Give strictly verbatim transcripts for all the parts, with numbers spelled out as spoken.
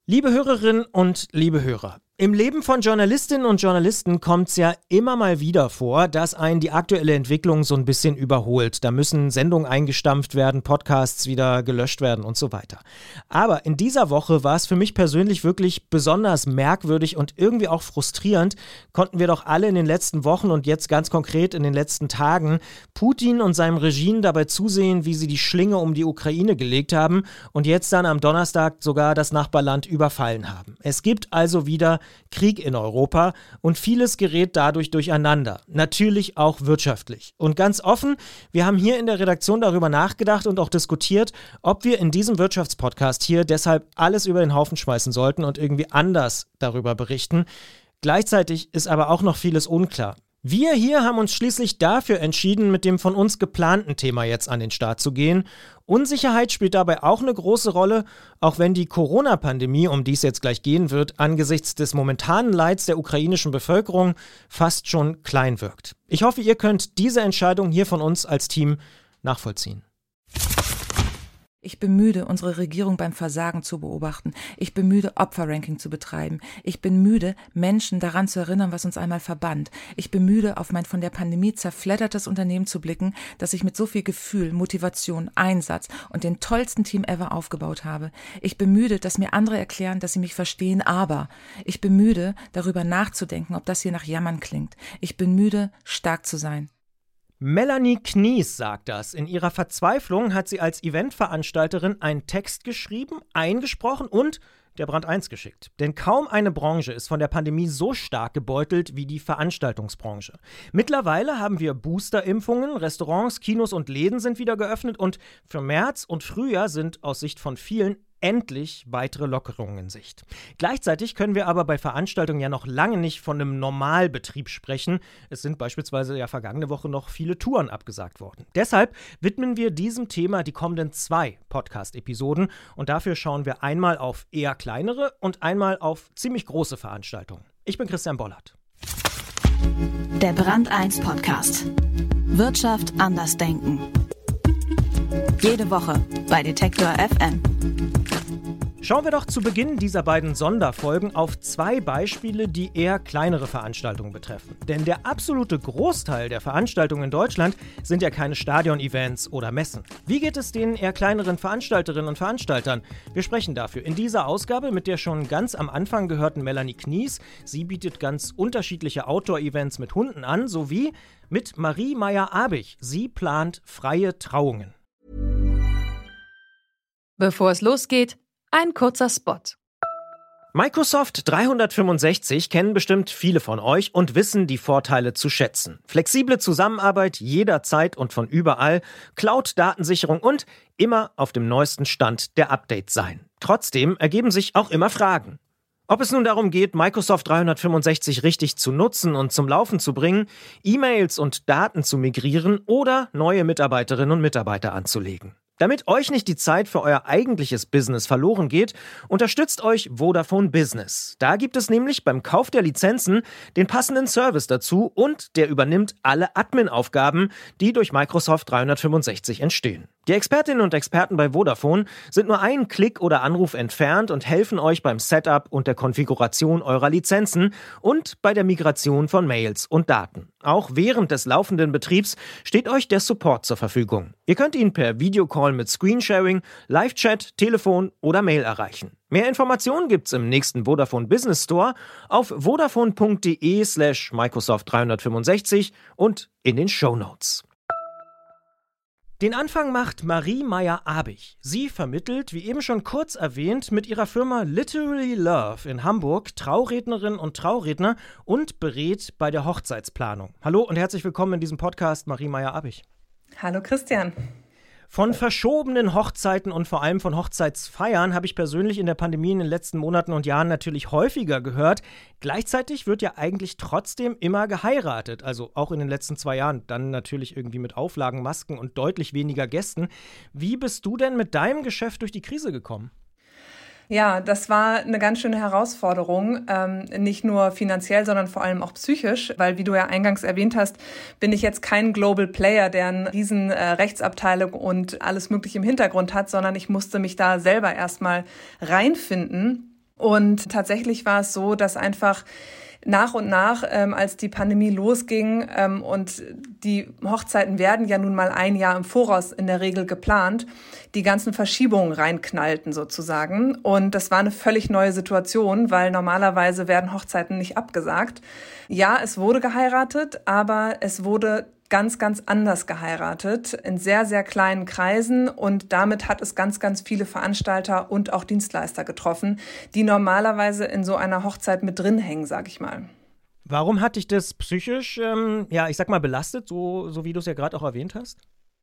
Liebe Hörerinnen und liebe Hörer, im Leben von Journalistinnen und Journalisten kommt es ja immer mal wieder vor, dass einen die aktuelle Entwicklung so ein bisschen überholt. Da müssen Sendungen eingestampft werden, Podcasts wieder gelöscht werden und so weiter. Aber in dieser Woche war es für mich persönlich wirklich besonders merkwürdig und irgendwie auch frustrierend. Konnten wir doch alle in den letzten Wochen und jetzt ganz konkret in den letzten Tagen Putin und seinem Regime dabei zusehen, wie sie die Schlinge um die Ukraine gelegt haben und jetzt dann am Donnerstag sogar das Nachbarland überfallen haben. Es gibt also wieder Krieg in Europa und vieles gerät dadurch durcheinander. Natürlich auch wirtschaftlich. Und ganz offen, wir haben hier in der Redaktion darüber nachgedacht und auch diskutiert, ob wir in diesem Wirtschaftspodcast hier deshalb alles über den Haufen schmeißen sollten und irgendwie anders darüber berichten. Gleichzeitig ist aber auch noch vieles unklar. Wir hier haben uns schließlich dafür entschieden, mit dem von uns geplanten Thema jetzt an den Start zu gehen. Unsicherheit spielt dabei auch eine große Rolle, auch wenn die Corona-Pandemie, um die es jetzt gleich gehen wird, angesichts des momentanen Leids der ukrainischen Bevölkerung fast schon klein wirkt. Ich hoffe, ihr könnt diese Entscheidung hier von uns als Team nachvollziehen. Ich bin müde, unsere Regierung beim Versagen zu beobachten. Ich bin müde, Opferranking zu betreiben. Ich bin müde, Menschen daran zu erinnern, was uns einmal verband. Ich bin müde, auf mein von der Pandemie zerfleddertes Unternehmen zu blicken, das ich mit so viel Gefühl, Motivation, Einsatz und dem tollsten Team ever aufgebaut habe. Ich bin müde, dass mir andere erklären, dass sie mich verstehen, aber ich bin müde, darüber nachzudenken, ob das hier nach Jammern klingt. Ich bin müde, stark zu sein. Melanie Knies sagt das. In ihrer Verzweiflung hat sie als Eventveranstalterin einen Text geschrieben, eingesprochen und der Brand eins geschickt. Denn kaum eine Branche ist von der Pandemie so stark gebeutelt wie die Veranstaltungsbranche. Mittlerweile haben wir Boosterimpfungen, Restaurants, Kinos und Läden sind wieder geöffnet und für März und Frühjahr sind aus Sicht von vielen endlich weitere Lockerungen in Sicht. Gleichzeitig können wir aber bei Veranstaltungen ja noch lange nicht von einem Normalbetrieb sprechen. Es sind beispielsweise ja vergangene Woche noch viele Touren abgesagt worden. Deshalb widmen wir diesem Thema die kommenden zwei Podcast-Episoden und dafür schauen wir einmal auf eher kleinere und einmal auf ziemlich große Veranstaltungen. Ich bin Christian Bollert. Der Brand eins Podcast. Wirtschaft anders denken. Jede Woche bei Detektor F M. Schauen wir doch zu Beginn dieser beiden Sonderfolgen auf zwei Beispiele, die eher kleinere Veranstaltungen betreffen. Denn der absolute Großteil der Veranstaltungen in Deutschland sind ja keine Stadion-Events oder Messen. Wie geht es den eher kleineren Veranstalterinnen und Veranstaltern? Wir sprechen dafür in dieser Ausgabe mit der schon ganz am Anfang gehörten Melanie Knies. Sie bietet ganz unterschiedliche Outdoor-Events mit Hunden an, sowie mit Marie Meyer-Abich. Sie plant freie Trauungen. Bevor es losgeht, ein kurzer Spot. Microsoft dreihundertfünfundsechzig kennen bestimmt viele von euch und wissen die Vorteile zu schätzen. Flexible Zusammenarbeit jederzeit und von überall, Cloud-Datensicherung und immer auf dem neuesten Stand der Updates sein. Trotzdem ergeben sich auch immer Fragen. Ob es nun darum geht, Microsoft dreihundertfünfundsechzig richtig zu nutzen und zum Laufen zu bringen, E-Mails und Daten zu migrieren oder neue Mitarbeiterinnen und Mitarbeiter anzulegen. Damit euch nicht die Zeit für euer eigentliches Business verloren geht, unterstützt euch Vodafone Business. Da gibt es nämlich beim Kauf der Lizenzen den passenden Service dazu und der übernimmt alle Admin-Aufgaben, die durch Microsoft dreihundertfünfundsechzig entstehen. Die Expertinnen und Experten bei Vodafone sind nur einen Klick oder Anruf entfernt und helfen euch beim Setup und der Konfiguration eurer Lizenzen und bei der Migration von Mails und Daten. Auch während des laufenden Betriebs steht euch der Support zur Verfügung. Ihr könnt ihn per Videocall mit Screensharing, Live-Chat, Telefon oder Mail erreichen. Mehr Informationen gibt's im nächsten Vodafone Business Store auf vodafone.de slash Microsoft dreihundertfünfundsechzig und in den Shownotes. Den Anfang macht Marie Meyer-Abich. Sie vermittelt, wie eben schon kurz erwähnt, mit ihrer Firma Literally Love in Hamburg Traurednerinnen und Trauredner und berät bei der Hochzeitsplanung. Hallo und herzlich willkommen in diesem Podcast, Marie Meyer-Abich. Hallo Christian. Von verschobenen Hochzeiten und vor allem von Hochzeitsfeiern habe ich persönlich in der Pandemie in den letzten Monaten und Jahren natürlich häufiger gehört. Gleichzeitig wird ja eigentlich trotzdem immer geheiratet, also auch in den letzten zwei Jahren. Dann natürlich irgendwie mit Auflagen, Masken und deutlich weniger Gästen. Wie bist du denn mit deinem Geschäft durch die Krise gekommen? Ja, das war eine ganz schöne Herausforderung, ähm, nicht nur finanziell, sondern vor allem auch psychisch, weil, wie du ja eingangs erwähnt hast, bin ich jetzt kein Global Player, der eine riesen äh, Rechtsabteilung und alles Mögliche im Hintergrund hat, sondern ich musste mich da selber erstmal reinfinden. Und tatsächlich war es so, dass einfach nach und nach, ähm, als die Pandemie losging ähm, und die Hochzeiten werden ja nun mal ein Jahr im Voraus in der Regel geplant, die ganzen Verschiebungen reinknallten sozusagen. Und das war eine völlig neue Situation, weil normalerweise werden Hochzeiten nicht abgesagt. Ja, es wurde geheiratet, aber es wurde ganz, ganz anders geheiratet, in sehr, sehr kleinen Kreisen, und damit hat es ganz, ganz viele Veranstalter und auch Dienstleister getroffen, die normalerweise in so einer Hochzeit mit drin hängen, sag ich mal. Warum hat dich das psychisch, ähm, ja, ich sag mal, belastet, so, so wie du es ja gerade auch erwähnt hast?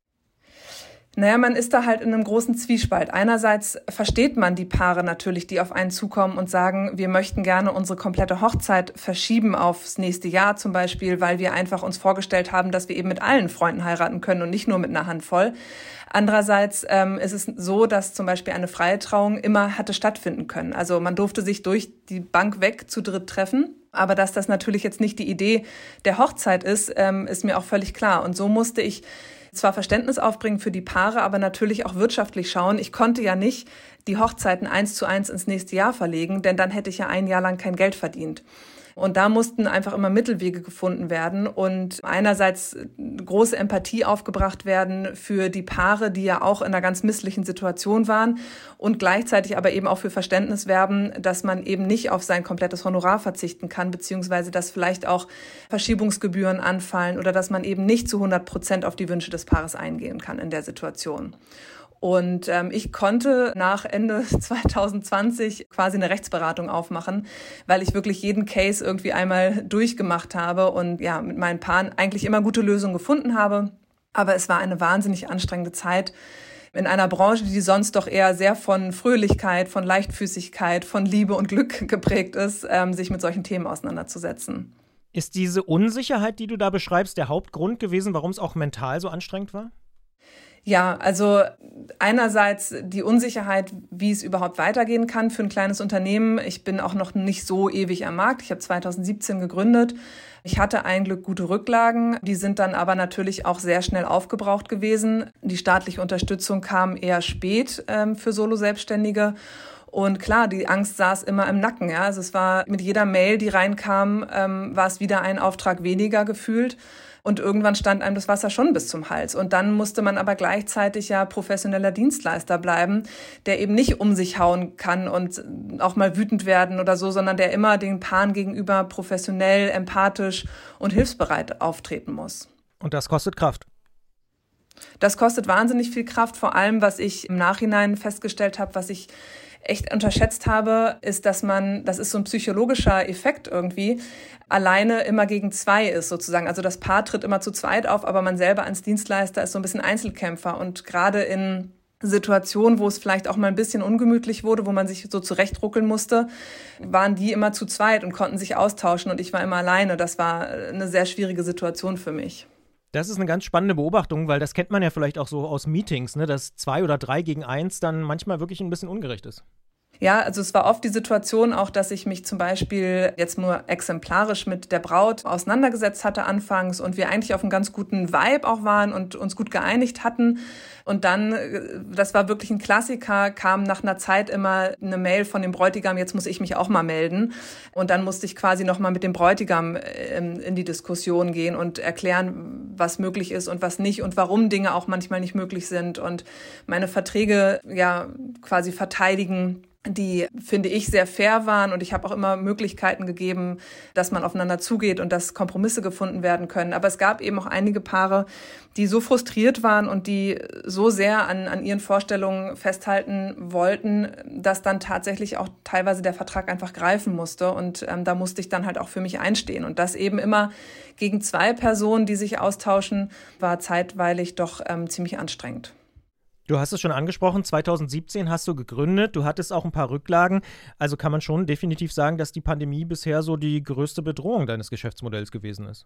Naja, man ist da halt in einem großen Zwiespalt. Einerseits versteht man die Paare natürlich, die auf einen zukommen und sagen, wir möchten gerne unsere komplette Hochzeit verschieben aufs nächste Jahr zum Beispiel, weil wir einfach uns vorgestellt haben, dass wir eben mit allen Freunden heiraten können und nicht nur mit einer Handvoll. Andererseits ähm, ist es so, dass zum Beispiel eine freie Trauung immer hatte stattfinden können. Also man durfte sich durch die Bank weg zu dritt treffen. Aber dass das natürlich jetzt nicht die Idee der Hochzeit ist, ähm, ist mir auch völlig klar. Und so musste ich zwar Verständnis aufbringen für die Paare, aber natürlich auch wirtschaftlich schauen. Ich konnte ja nicht die Hochzeiten eins zu eins ins nächste Jahr verlegen, denn dann hätte ich ja ein Jahr lang kein Geld verdient. Und da mussten einfach immer Mittelwege gefunden werden und einerseits große Empathie aufgebracht werden für die Paare, die ja auch in einer ganz misslichen Situation waren, und gleichzeitig aber eben auch für Verständnis werben, dass man eben nicht auf sein komplettes Honorar verzichten kann, beziehungsweise dass vielleicht auch Verschiebungsgebühren anfallen oder dass man eben nicht zu hundert Prozent auf die Wünsche des Paares eingehen kann in der Situation. Und ähm, ich konnte nach Ende zwanzig zwanzig quasi eine Rechtsberatung aufmachen, weil ich wirklich jeden Case irgendwie einmal durchgemacht habe und ja mit meinen Paaren eigentlich immer gute Lösungen gefunden habe. Aber es war eine wahnsinnig anstrengende Zeit in einer Branche, die sonst doch eher sehr von Fröhlichkeit, von Leichtfüßigkeit, von Liebe und Glück geprägt ist, ähm, sich mit solchen Themen auseinanderzusetzen. Ist diese Unsicherheit, die du da beschreibst, der Hauptgrund gewesen, warum es auch mental so anstrengend war? Ja, also einerseits die Unsicherheit, wie es überhaupt weitergehen kann für ein kleines Unternehmen. Ich bin auch noch nicht so ewig am Markt. Ich habe zwanzig siebzehn gegründet. Ich hatte ein Glück gute Rücklagen. Die sind dann aber natürlich auch sehr schnell aufgebraucht gewesen. Die staatliche Unterstützung kam eher spät ähm, für Solo-Selbstständige. Und klar, die Angst saß immer im Nacken. Ja? Also es war mit jeder Mail, die reinkam, ähm, war es wieder ein Auftrag weniger gefühlt. Und irgendwann stand einem das Wasser schon bis zum Hals. Und dann musste man aber gleichzeitig ja professioneller Dienstleister bleiben, der eben nicht um sich hauen kann und auch mal wütend werden oder so, sondern der immer den Paaren gegenüber professionell, empathisch und hilfsbereit auftreten muss. Und das kostet Kraft. Das kostet wahnsinnig viel Kraft. Vor allem, was ich im Nachhinein festgestellt habe, was ich echt unterschätzt habe, ist, dass man, das ist so ein psychologischer Effekt irgendwie, alleine immer gegen zwei ist sozusagen. Also das Paar tritt immer zu zweit auf, aber man selber als Dienstleister ist so ein bisschen Einzelkämpfer. Und gerade in Situationen, wo es vielleicht auch mal ein bisschen ungemütlich wurde, wo man sich so zurechtruckeln musste, waren die immer zu zweit und konnten sich austauschen und ich war immer alleine. Das war eine sehr schwierige Situation für mich. Das ist eine ganz spannende Beobachtung, weil das kennt man ja vielleicht auch so aus Meetings, ne, dass zwei oder drei gegen eins dann manchmal wirklich ein bisschen ungerecht ist. Ja, also es war oft die Situation auch, dass ich mich zum Beispiel jetzt nur exemplarisch mit der Braut auseinandergesetzt hatte anfangs und wir eigentlich auf einem ganz guten Vibe auch waren und uns gut geeinigt hatten. Und dann, das war wirklich ein Klassiker, kam nach einer Zeit immer eine Mail von dem Bräutigam, jetzt muss ich mich auch mal melden. Und dann musste ich quasi nochmal mit dem Bräutigam in die Diskussion gehen und erklären, was möglich ist und was nicht und warum Dinge auch manchmal nicht möglich sind und meine Verträge ja quasi verteidigen, die, finde ich, sehr fair waren. Und ich habe auch immer Möglichkeiten gegeben, dass man aufeinander zugeht und dass Kompromisse gefunden werden können. Aber es gab eben auch einige Paare, die so frustriert waren und die so sehr an, an ihren Vorstellungen festhalten wollten, dass dann tatsächlich auch teilweise der Vertrag einfach greifen musste. Und ähm, da musste ich dann halt auch für mich einstehen. Und das eben immer gegen zwei Personen, die sich austauschen, war zeitweilig doch ähm, ziemlich anstrengend. Du hast es schon angesprochen, zwanzig siebzehn hast du gegründet, du hattest auch ein paar Rücklagen, also kann man schon definitiv sagen, dass die Pandemie bisher so die größte Bedrohung deines Geschäftsmodells gewesen ist.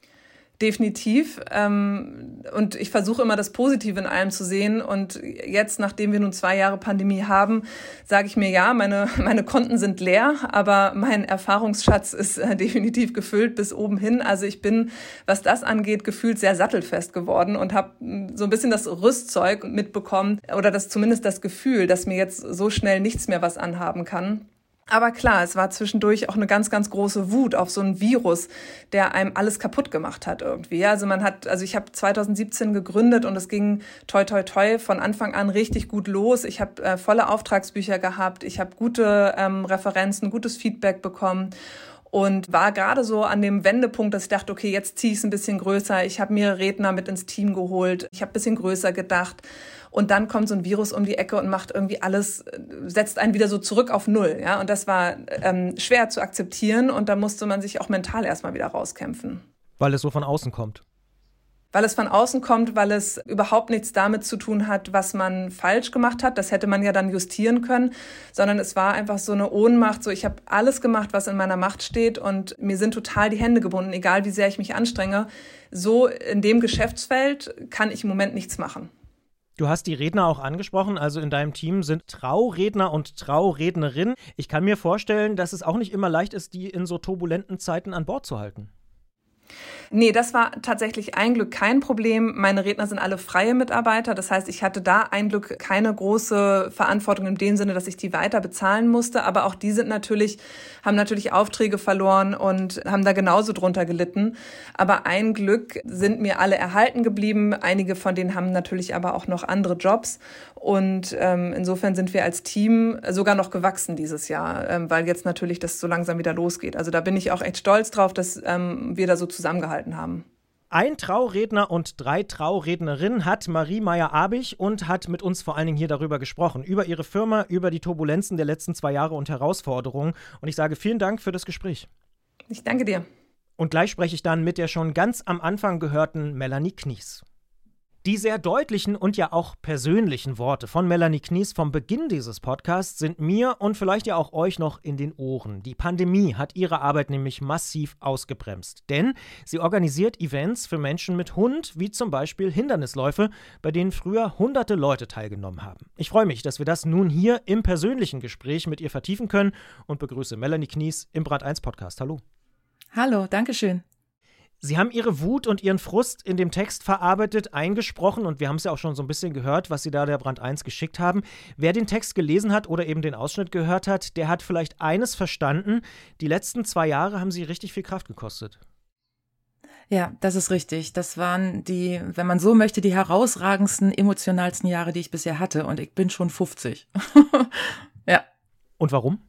Definitiv. Ähm, und ich versuche immer das Positive in allem zu sehen. Und jetzt, nachdem wir nun zwei Jahre Pandemie haben, sage ich mir, ja, meine, meine Konten sind leer, aber mein Erfahrungsschatz ist äh, definitiv gefüllt bis oben hin. Also ich bin, was das angeht, gefühlt sehr sattelfest geworden und habe so ein bisschen das Rüstzeug mitbekommen oder das zumindest das Gefühl, dass mir jetzt so schnell nichts mehr was anhaben kann. Aber klar, es war zwischendurch auch eine ganz, ganz große Wut auf so einen Virus, der einem alles kaputt gemacht hat irgendwie. Also man hat, also ich habe zwanzig siebzehn gegründet und es ging toi toi toi von Anfang an richtig gut los. Ich habe äh, volle Auftragsbücher gehabt, ich habe gute ähm, Referenzen, gutes Feedback bekommen. Und war gerade so an dem Wendepunkt, dass ich dachte, okay, jetzt ziehe ich es ein bisschen größer. Ich habe mir Redner mit ins Team geholt. Ich habe ein bisschen größer gedacht. Und dann kommt so ein Virus um die Ecke und macht irgendwie alles, setzt einen wieder so zurück auf Null. Ja? Und das war ähm, schwer zu akzeptieren. Und da musste man sich auch mental erstmal wieder rauskämpfen. Weil es so von außen kommt. Weil es von außen kommt, weil es überhaupt nichts damit zu tun hat, was man falsch gemacht hat. Das hätte man ja dann justieren können. Sondern es war einfach so eine Ohnmacht. So, ich habe alles gemacht, was in meiner Macht steht. Und mir sind total die Hände gebunden, egal wie sehr ich mich anstrenge. So in dem Geschäftsfeld kann ich im Moment nichts machen. Du hast die Redner auch angesprochen, also in deinem Team sind Trauredner und Traurednerinnen. Ich kann mir vorstellen, dass es auch nicht immer leicht ist, die in so turbulenten Zeiten an Bord zu halten. Nee, das war tatsächlich ein Glück kein Problem. Meine Redner sind alle freie Mitarbeiter. Das heißt, ich hatte da ein Glück keine große Verantwortung in dem Sinne, dass ich die weiter bezahlen musste. Aber auch die sind natürlich, haben natürlich Aufträge verloren und haben da genauso drunter gelitten. Aber ein Glück sind mir alle erhalten geblieben. Einige von denen haben natürlich aber auch noch andere Jobs. Und ähm, insofern sind wir als Team sogar noch gewachsen dieses Jahr, ähm, weil jetzt natürlich das so langsam wieder losgeht. Also da bin ich auch echt stolz drauf, dass ähm, wir da so zusammengehalten haben. Ein Trauredner und drei Traurednerinnen hat Marie Meyer-Abich und hat mit uns vor allen Dingen hier darüber gesprochen, über ihre Firma, über die Turbulenzen der letzten zwei Jahre und Herausforderungen. Und ich sage vielen Dank für das Gespräch. Ich danke dir. Und gleich spreche ich dann mit der schon ganz am Anfang gehörten Melanie Knies. Die sehr deutlichen und ja auch persönlichen Worte von Melanie Knies vom Beginn dieses Podcasts sind mir und vielleicht ja auch euch noch in den Ohren. Die Pandemie hat ihre Arbeit nämlich massiv ausgebremst, denn sie organisiert Events für Menschen mit Hund, wie zum Beispiel Hindernisläufe, bei denen früher hunderte Leute teilgenommen haben. Ich freue mich, dass wir das nun hier im persönlichen Gespräch mit ihr vertiefen können und begrüße Melanie Knies im Brand eins Podcast. Hallo. Hallo, danke schön. Sie haben Ihre Wut und Ihren Frust in dem Text verarbeitet, eingesprochen und wir haben es ja auch schon so ein bisschen gehört, was Sie da der Brand eins geschickt haben. Wer den Text gelesen hat oder eben den Ausschnitt gehört hat, der hat vielleicht eines verstanden: Die letzten zwei Jahre haben Sie richtig viel Kraft gekostet. Ja, das ist richtig. Das waren die, wenn man so möchte, die herausragendsten, emotionalsten Jahre, die ich bisher hatte. Und ich bin schon fünfzig. Ja. Und warum?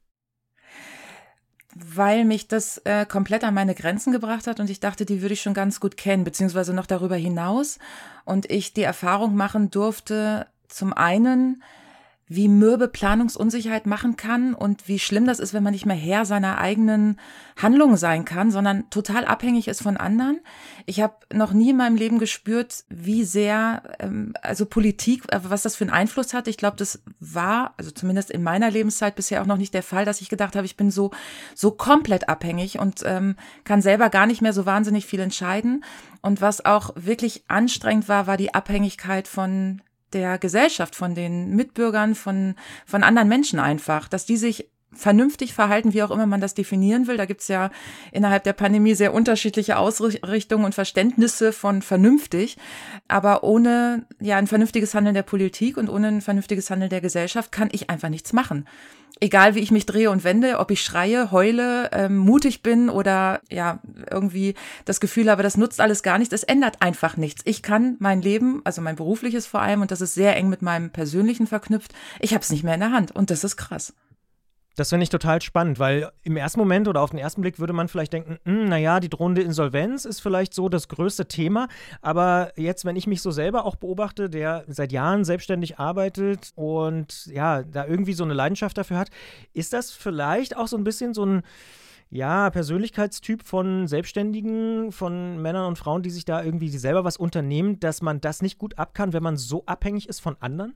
Weil mich das äh, komplett an meine Grenzen gebracht hat und ich dachte, die würde ich schon ganz gut kennen, beziehungsweise noch darüber hinaus. Und ich die Erfahrung machen durfte, zum einen, wie mürbe Planungsunsicherheit machen kann und wie schlimm das ist, wenn man nicht mehr Herr seiner eigenen Handlungen sein kann, sondern total abhängig ist von anderen. Ich habe noch nie in meinem Leben gespürt, wie sehr, ähm, also Politik, was das für einen Einfluss hat. Ich glaube, das war, also zumindest in meiner Lebenszeit bisher auch noch nicht der Fall, dass ich gedacht habe, ich bin so so komplett abhängig und ähm, kann selber gar nicht mehr so wahnsinnig viel entscheiden. Und was auch wirklich anstrengend war, war die Abhängigkeit von der Gesellschaft, von den Mitbürgern, von von anderen Menschen einfach, dass die sich vernünftig verhalten, wie auch immer man das definieren will. Da gibt's ja innerhalb der Pandemie sehr unterschiedliche Ausrichtungen und Verständnisse von vernünftig. Aber ohne ja ein vernünftiges Handeln der Politik und ohne ein vernünftiges Handeln der Gesellschaft kann ich einfach nichts machen. Egal wie ich mich drehe und wende, ob ich schreie, heule, ähm, mutig bin oder ja irgendwie das Gefühl habe, das nutzt alles gar nichts. Es ändert einfach nichts. Ich kann mein Leben, also mein berufliches vor allem, und das ist sehr eng mit meinem persönlichen verknüpft, ich habe es nicht mehr in der Hand und das ist krass. Das finde ich total spannend, weil im ersten Moment oder auf den ersten Blick würde man vielleicht denken, naja, die drohende Insolvenz ist vielleicht so das größte Thema, aber jetzt, wenn ich mich so selber auch beobachte, der seit Jahren selbstständig arbeitet und ja, da irgendwie so eine Leidenschaft dafür hat, ist das vielleicht auch so ein bisschen so ein ja, Persönlichkeitstyp von Selbstständigen, von Männern und Frauen, die sich da irgendwie selber was unternehmen, dass man das nicht gut ab kann, wenn man so abhängig ist von anderen?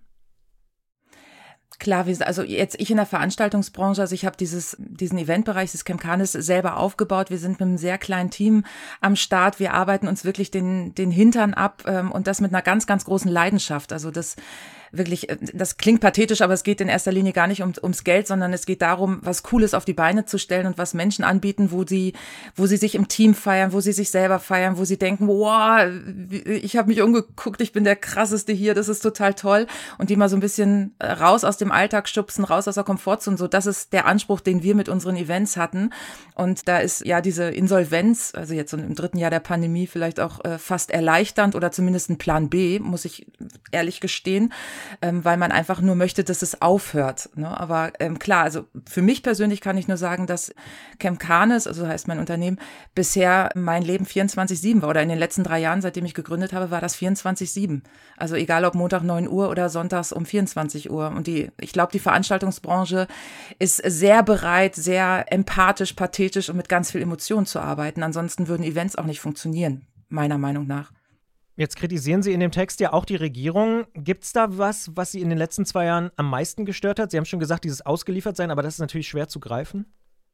Klar, wir, also jetzt ich in der Veranstaltungsbranche, also ich habe dieses diesen Eventbereich des Chemcanis selber aufgebaut. Wir sind mit einem sehr kleinen Team am Start. Wir arbeiten uns wirklich den den Hintern ab ähm, und das mit einer ganz, ganz großen Leidenschaft. Also das wirklich, das klingt pathetisch, aber es geht in erster Linie gar nicht um, ums Geld, sondern es geht darum, was Cooles auf die Beine zu stellen und was Menschen anbieten, wo sie, wo sie sich im Team feiern, wo sie sich selber feiern, wo sie denken, wow, ich habe mich umgeguckt, ich bin der Krasseste hier, das ist total toll, und die mal so ein bisschen raus aus dem Alltag stupsen, raus aus der Komfortzone, so, das ist der Anspruch, den wir mit unseren Events hatten. Und da ist ja diese Insolvenz, also jetzt im dritten Jahr der Pandemie, vielleicht auch äh, fast erleichternd oder zumindest ein Plan B, muss ich ehrlich gestehen, ähm, weil man einfach nur möchte, dass es aufhört. Ne? Aber ähm, klar, also für mich persönlich kann ich nur sagen, dass Camp Canis, also heißt mein Unternehmen, bisher mein Leben vierundzwanzig sieben war, oder in den letzten drei Jahren, seitdem ich gegründet habe, war das vierundzwanzig sieben. Also egal ob Montag neun Uhr oder sonntags um vierundzwanzig Uhr. Und die, ich glaube, die Veranstaltungsbranche ist sehr bereit, sehr empathisch, pathetisch und mit ganz viel Emotion zu arbeiten. Ansonsten würden Events auch nicht funktionieren, meiner Meinung nach. Jetzt kritisieren Sie in dem Text ja auch die Regierung. Gibt es da was, was Sie in den letzten zwei Jahren am meisten gestört hat? Sie haben schon gesagt, dieses Ausgeliefertsein, aber das ist natürlich schwer zu greifen.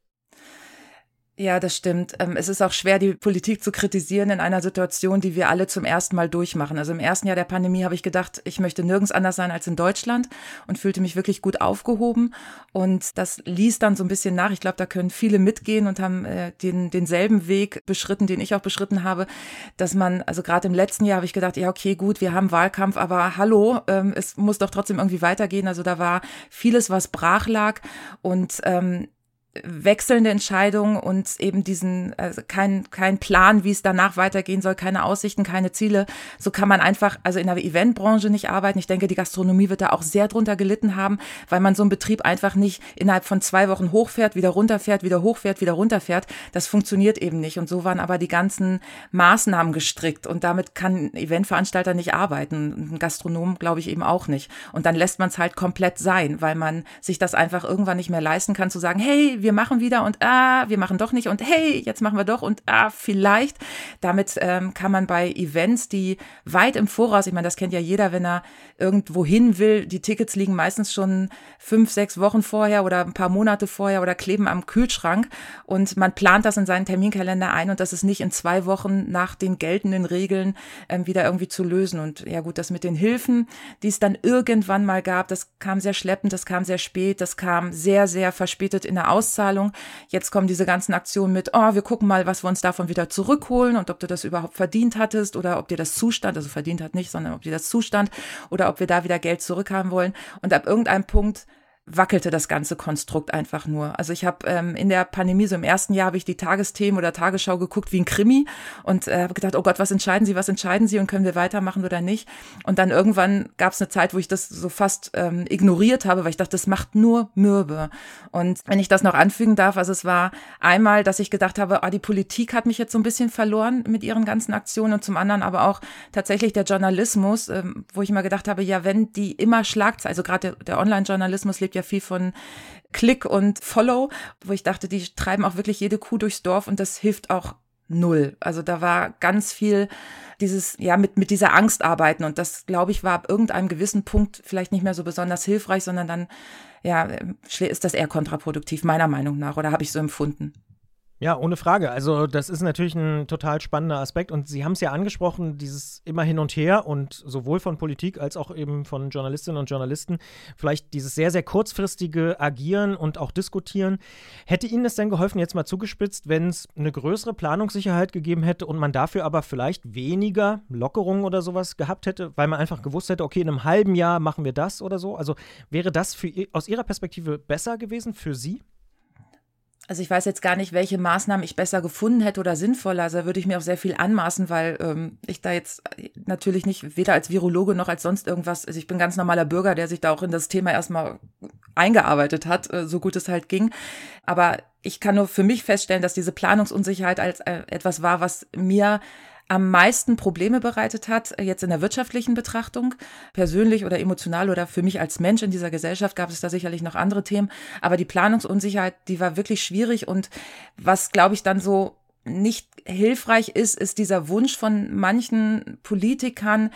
Ja, das stimmt. Es ist auch schwer, die Politik zu kritisieren in einer Situation, die wir alle zum ersten Mal durchmachen. Also im ersten Jahr der Pandemie habe ich gedacht, ich möchte nirgends anders sein als in Deutschland und fühlte mich wirklich gut aufgehoben. Und das ließ dann so ein bisschen nach. Ich glaube, da können viele mitgehen und haben äh, den denselben Weg beschritten, den ich auch beschritten habe, dass man, also gerade im letzten Jahr habe ich gedacht, ja, okay, gut, wir haben Wahlkampf, aber hallo, ähm, es muss doch trotzdem irgendwie weitergehen. Also da war vieles, was brach lag, und ähm, wechselnde Entscheidungen und eben diesen, also kein, kein Plan, wie es danach weitergehen soll, keine Aussichten, keine Ziele. So kann man einfach, also in der Eventbranche nicht arbeiten. Ich denke, die Gastronomie wird da auch sehr drunter gelitten haben, weil man so einen Betrieb einfach nicht innerhalb von zwei Wochen hochfährt, wieder runterfährt, wieder hochfährt, wieder runterfährt. Das funktioniert eben nicht. Und so waren aber die ganzen Maßnahmen gestrickt. Und damit kann ein Eventveranstalter nicht arbeiten. Ein Gastronom, glaube ich, eben auch nicht. Und dann lässt man es halt komplett sein, weil man sich das einfach irgendwann nicht mehr leisten kann, zu sagen, hey, wir machen wieder und ah, wir machen doch nicht und hey, jetzt machen wir doch und ah, vielleicht. Damit ähm, kann man bei Events, die weit im Voraus, ich meine, das kennt ja jeder, wenn er irgendwo hin will, die Tickets liegen meistens schon fünf, sechs Wochen vorher oder ein paar Monate vorher oder kleben am Kühlschrank, und man plant das in seinen Terminkalender ein, und das ist nicht in zwei Wochen nach den geltenden Regeln ähm, wieder irgendwie zu lösen. Und ja gut, das mit den Hilfen, die es dann irgendwann mal gab, das kam sehr schleppend, das kam sehr spät, das kam sehr, sehr verspätet in der Auszahlung. Jetzt kommen diese ganzen Aktionen mit, oh, wir gucken mal, was wir uns davon wieder zurückholen und ob du das überhaupt verdient hattest oder ob dir das zustand, also verdient hat nicht, sondern ob dir das zustand oder ob wir da wieder Geld zurückhaben wollen. Und ab irgendeinem Punkt wackelte das ganze Konstrukt einfach nur. Also ich habe ähm, in der Pandemie, so im ersten Jahr, habe ich die Tagesthemen oder Tagesschau geguckt wie ein Krimi und äh, habe gedacht, oh Gott, was entscheiden Sie, was entscheiden Sie und können wir weitermachen oder nicht? Und dann irgendwann gab es eine Zeit, wo ich das so fast ähm, ignoriert habe, weil ich dachte, das macht nur mürbe. Und wenn ich das noch anfügen darf, also es war einmal, dass ich gedacht habe, ah, die Politik hat mich jetzt so ein bisschen verloren mit ihren ganzen Aktionen, und zum anderen aber auch tatsächlich der Journalismus, ähm, wo ich immer gedacht habe, ja, wenn die immer Schlagzeilen, also gerade der, der Online-Journalismus lebt ja viel von Klick und Follow, wo ich dachte, die treiben auch wirklich jede Kuh durchs Dorf, und das hilft auch null. Also da war ganz viel dieses, ja, mit, mit dieser Angst arbeiten, und das, glaube ich, war ab irgendeinem gewissen Punkt vielleicht nicht mehr so besonders hilfreich, sondern dann, ja, ist das eher kontraproduktiv, meiner Meinung nach, oder habe ich so empfunden. Ja, ohne Frage. Also das ist natürlich ein total spannender Aspekt, und Sie haben es ja angesprochen, dieses immer hin und her, und sowohl von Politik als auch eben von Journalistinnen und Journalisten, vielleicht dieses sehr, sehr kurzfristige Agieren und auch Diskutieren. Hätte Ihnen das denn geholfen, jetzt mal zugespitzt, wenn es eine größere Planungssicherheit gegeben hätte und man dafür aber vielleicht weniger Lockerungen oder sowas gehabt hätte, weil man einfach gewusst hätte, okay, in einem halben Jahr machen wir das oder so? Also wäre das für, aus Ihrer Perspektive besser gewesen für Sie? Also ich weiß jetzt gar nicht, welche Maßnahmen ich besser gefunden hätte oder sinnvoller. Also da würde ich mir auch sehr viel anmaßen, weil ähm, ich da jetzt natürlich nicht, weder als Virologe noch als sonst irgendwas, also ich bin ganz normaler Bürger, der sich da auch in das Thema erstmal eingearbeitet hat, äh, so gut es halt ging. Aber ich kann nur für mich feststellen, dass diese Planungsunsicherheit als äh, etwas war, was mir am meisten Probleme bereitet hat, jetzt in der wirtschaftlichen Betrachtung, persönlich oder emotional oder für mich als Mensch in dieser Gesellschaft gab es da sicherlich noch andere Themen, aber die Planungsunsicherheit, die war wirklich schwierig, und was, glaube ich, dann so nicht hilfreich ist, ist dieser Wunsch von manchen Politikern,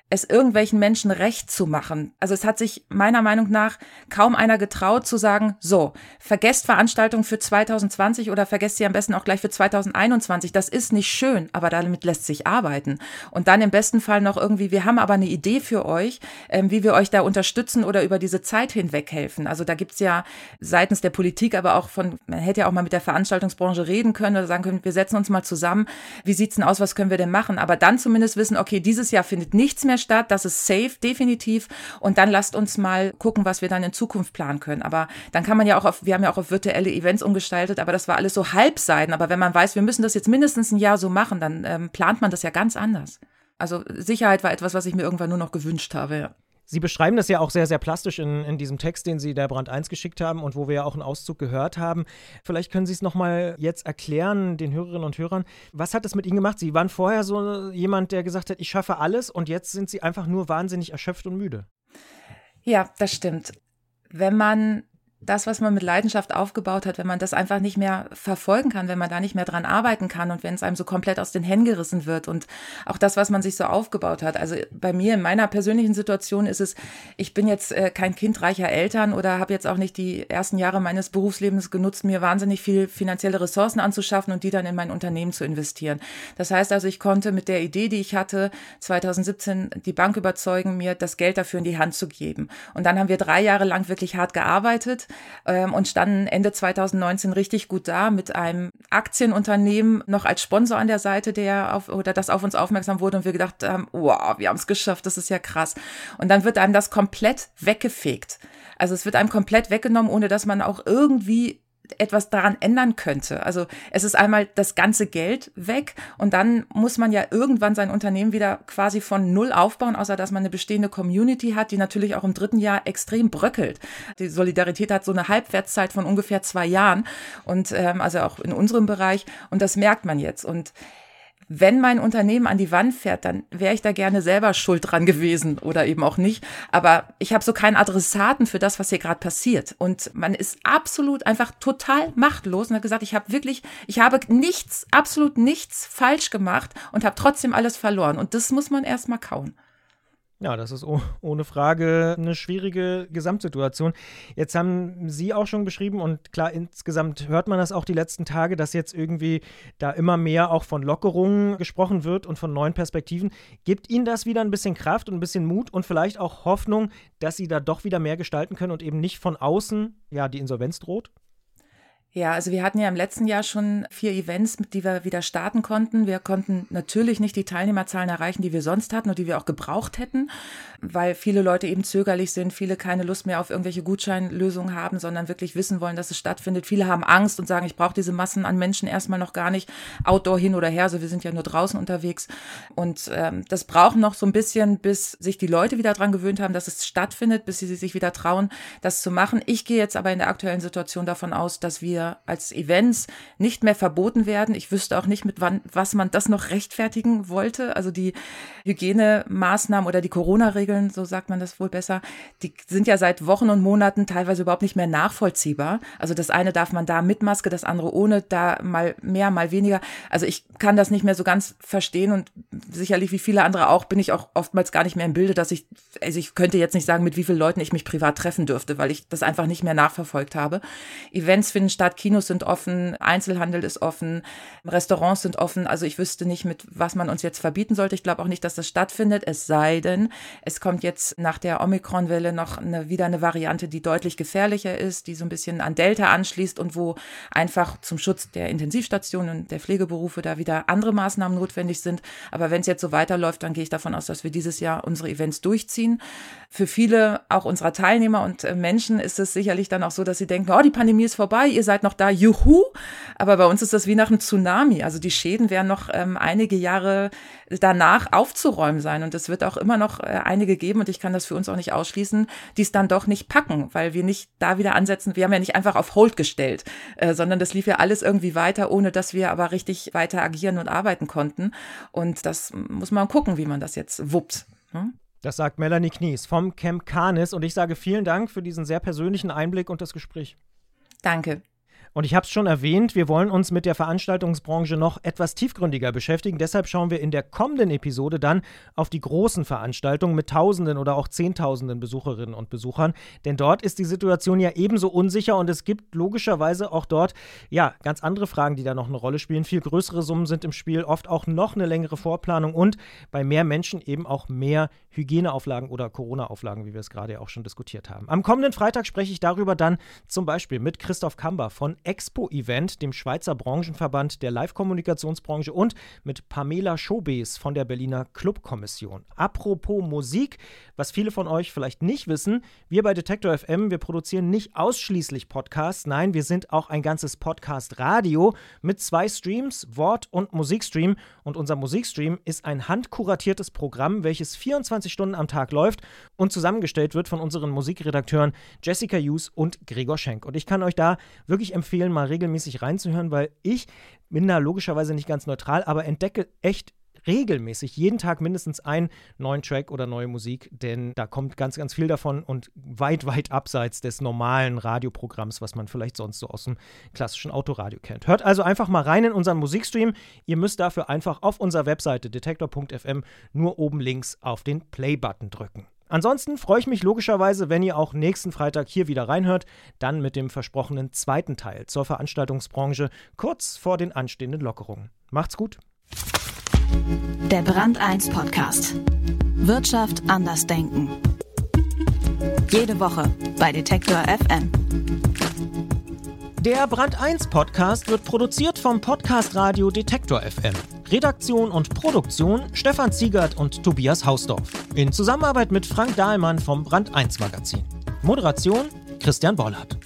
es irgendwelchen Menschen recht zu machen. Also es hat sich meiner Meinung nach kaum einer getraut zu sagen, so, vergesst Veranstaltungen für zwanzig zwanzig oder vergesst sie am besten auch gleich für zwanzig einundzwanzig. Das ist nicht schön, aber damit lässt sich arbeiten. Und dann im besten Fall noch irgendwie, wir haben aber eine Idee für euch, ähm, wie wir euch da unterstützen oder über diese Zeit hinweg helfen. Also da gibt's ja seitens der Politik, aber auch von, man hätte ja auch mal mit der Veranstaltungsbranche reden können oder sagen können, wir setzen uns mal zusammen, wie sieht's denn aus, was können wir denn machen? Aber dann zumindest wissen, okay, dieses Jahr findet nichts mehr statt, das ist safe, definitiv. Und dann lasst uns mal gucken, was wir dann in Zukunft planen können. Aber dann kann man ja auch auf, wir haben ja auch auf virtuelle Events umgestaltet, aber das war alles so Halbseiten. Aber wenn man weiß, wir müssen das jetzt mindestens ein Jahr so machen, dann ähm, plant man das ja ganz anders. Also Sicherheit war etwas, was ich mir irgendwann nur noch gewünscht habe, ja. Sie beschreiben das ja auch sehr, sehr plastisch in, in diesem Text, den Sie der Brand eins geschickt haben und wo wir ja auch einen Auszug gehört haben. Vielleicht können Sie es nochmal jetzt erklären, den Hörerinnen und Hörern. Was hat es mit Ihnen gemacht? Sie waren vorher so jemand, der gesagt hat, ich schaffe alles, und jetzt sind Sie einfach nur wahnsinnig erschöpft und müde. Ja, das stimmt. Wenn man das, was man mit Leidenschaft aufgebaut hat, wenn man das einfach nicht mehr verfolgen kann, wenn man da nicht mehr dran arbeiten kann und wenn es einem so komplett aus den Händen gerissen wird und auch das, was man sich so aufgebaut hat. Also bei mir in meiner persönlichen Situation ist es, ich bin jetzt äh, kein Kind reicher Eltern oder habe jetzt auch nicht die ersten Jahre meines Berufslebens genutzt, mir wahnsinnig viel finanzielle Ressourcen anzuschaffen und die dann in mein Unternehmen zu investieren. Das heißt also, ich konnte mit der Idee, die ich hatte, zwanzig siebzehn die Bank überzeugen, mir das Geld dafür in die Hand zu geben. Und dann haben wir drei Jahre lang wirklich hart gearbeitet und standen Ende zwanzig neunzehn richtig gut da mit einem Aktienunternehmen noch als Sponsor an der Seite, der auf oder das auf uns aufmerksam wurde und wir gedacht haben, wow, wir haben es geschafft, das ist ja krass. Und dann wird einem das komplett weggefegt. Also es wird einem komplett weggenommen, ohne dass man auch irgendwie etwas daran ändern könnte. Also es ist einmal das ganze Geld weg und dann muss man ja irgendwann sein Unternehmen wieder quasi von null aufbauen, außer dass man eine bestehende Community hat, die natürlich auch im dritten Jahr extrem bröckelt. Die Solidarität hat so eine Halbwertszeit von ungefähr zwei Jahren und ähm, also auch in unserem Bereich, und das merkt man jetzt. Und wenn mein Unternehmen an die Wand fährt, dann wäre ich da gerne selber schuld dran gewesen oder eben auch nicht. Aber ich habe so keinen Adressaten für das, was hier gerade passiert. Und man ist absolut einfach total machtlos und hat gesagt, ich habe wirklich, ich habe nichts, absolut nichts falsch gemacht und habe trotzdem alles verloren. Und das muss man erst mal kauen. Ja, das ist oh, ohne Frage eine schwierige Gesamtsituation. Jetzt haben Sie auch schon beschrieben, und klar, insgesamt hört man das auch die letzten Tage, dass jetzt irgendwie da immer mehr auch von Lockerungen gesprochen wird und von neuen Perspektiven. Gibt Ihnen das wieder ein bisschen Kraft und ein bisschen Mut und vielleicht auch Hoffnung, dass Sie da doch wieder mehr gestalten können und eben nicht von außen, ja, die Insolvenz droht? Ja, also wir hatten ja im letzten Jahr schon vier Events, die wir wieder starten konnten. Wir konnten natürlich nicht die Teilnehmerzahlen erreichen, die wir sonst hatten und die wir auch gebraucht hätten, weil viele Leute eben zögerlich sind, viele keine Lust mehr auf irgendwelche Gutscheinlösungen haben, sondern wirklich wissen wollen, dass es stattfindet. Viele haben Angst und sagen, ich brauche diese Massen an Menschen erstmal noch gar nicht, Outdoor hin oder her, also wir sind ja nur draußen unterwegs. Und ähm, das braucht noch so ein bisschen, bis sich die Leute wieder dran gewöhnt haben, dass es stattfindet, bis sie sich wieder trauen, das zu machen. Ich gehe jetzt aber in der aktuellen Situation davon aus, dass wir als Events nicht mehr verboten werden. Ich wüsste auch nicht, mit wann, was man das noch rechtfertigen wollte. Also die Hygienemaßnahmen oder die Corona-Regeln, so sagt man das wohl besser, die sind ja seit Wochen und Monaten teilweise überhaupt nicht mehr nachvollziehbar. Also das eine darf man da mit Maske, das andere ohne, da mal mehr, mal weniger. Also ich kann das nicht mehr so ganz verstehen und sicherlich wie viele andere auch, bin ich auch oftmals gar nicht mehr im Bilde, dass ich, also ich könnte jetzt nicht sagen, mit wie vielen Leuten ich mich privat treffen dürfte, weil ich das einfach nicht mehr nachverfolgt habe. Events finden statt, Kinos sind offen, Einzelhandel ist offen, Restaurants sind offen. Also ich wüsste nicht, mit was man uns jetzt verbieten sollte. Ich glaube auch nicht, dass das stattfindet, es sei denn, es kommt jetzt nach der Omikron-Welle noch eine, wieder eine Variante, die deutlich gefährlicher ist, die so ein bisschen an Delta anschließt und wo einfach zum Schutz der Intensivstationen und der Pflegeberufe da wieder andere Maßnahmen notwendig sind. Aber wenn es jetzt so weiterläuft, dann gehe ich davon aus, dass wir dieses Jahr unsere Events durchziehen. Für viele, auch unserer Teilnehmer und Menschen, ist es sicherlich dann auch so, dass sie denken, oh, die Pandemie ist vorbei, ihr seid noch da, juhu. Aber bei uns ist das wie nach einem Tsunami. Also die Schäden werden noch ähm, einige Jahre danach aufzuräumen sein. Und es wird auch immer noch äh, einige geben, und ich kann das für uns auch nicht ausschließen, die es dann doch nicht packen, weil wir nicht da wieder ansetzen. Wir haben ja nicht einfach auf Hold gestellt, äh, sondern das lief ja alles irgendwie weiter, ohne dass wir aber richtig weiter agieren und arbeiten konnten. Und das muss man gucken, wie man das jetzt wuppt. Hm? Das sagt Melanie Knies vom Camp Canis, und ich sage vielen Dank für diesen sehr persönlichen Einblick und das Gespräch. Danke. Und ich habe es schon erwähnt, wir wollen uns mit der Veranstaltungsbranche noch etwas tiefgründiger beschäftigen. Deshalb schauen wir in der kommenden Episode dann auf die großen Veranstaltungen mit Tausenden oder auch Zehntausenden Besucherinnen und Besuchern. Denn dort ist die Situation ja ebenso unsicher und es gibt logischerweise auch dort ja ganz andere Fragen, die da noch eine Rolle spielen. Viel größere Summen sind im Spiel, oft auch noch eine längere Vorplanung und bei mehr Menschen eben auch mehr Hygieneauflagen oder Corona-Auflagen, wie wir es gerade ja auch schon diskutiert haben. Am kommenden Freitag spreche ich darüber dann zum Beispiel mit Christoph Kamber von Expo Event, dem Schweizer Branchenverband der Live-Kommunikationsbranche und mit Pamela Schobees von der Berliner Clubkommission. Apropos Musik, was viele von euch vielleicht nicht wissen, wir bei Detektor F M, wir produzieren nicht ausschließlich Podcasts, nein, wir sind auch ein ganzes Podcast-Radio mit zwei Streams, Wort- und Musikstream und unser Musikstream ist ein handkuratiertes Programm, welches vierundzwanzig Stunden am Tag läuft und zusammengestellt wird von unseren Musikredakteuren Jessica Hughes und Gregor Schenk. Und ich kann euch da wirklich empfehlen, mal regelmäßig reinzuhören, weil ich bin da logischerweise nicht ganz neutral, aber entdecke echt regelmäßig jeden Tag mindestens einen neuen Track oder neue Musik, denn da kommt ganz, ganz viel davon und weit, weit abseits des normalen Radioprogramms, was man vielleicht sonst so aus dem klassischen Autoradio kennt. Hört also einfach mal rein in unseren Musikstream. Ihr müsst dafür einfach auf unserer Webseite detektor punkt f m nur oben links auf den Play-Button drücken. Ansonsten freue ich mich logischerweise, wenn ihr auch nächsten Freitag hier wieder reinhört, dann mit dem versprochenen zweiten Teil zur Veranstaltungsbranche, kurz vor den anstehenden Lockerungen. Macht's gut. Der Brand eins Podcast. Wirtschaft anders denken. Jede Woche bei Detektor F M. Der Brand eins Podcast wird produziert vom Podcast-Radio Detektor F M. Redaktion und Produktion Stefan Ziegert und Tobias Hausdorf. In Zusammenarbeit mit Frank Dahlmann vom Brand eins Magazin. Moderation Christian Bollhardt.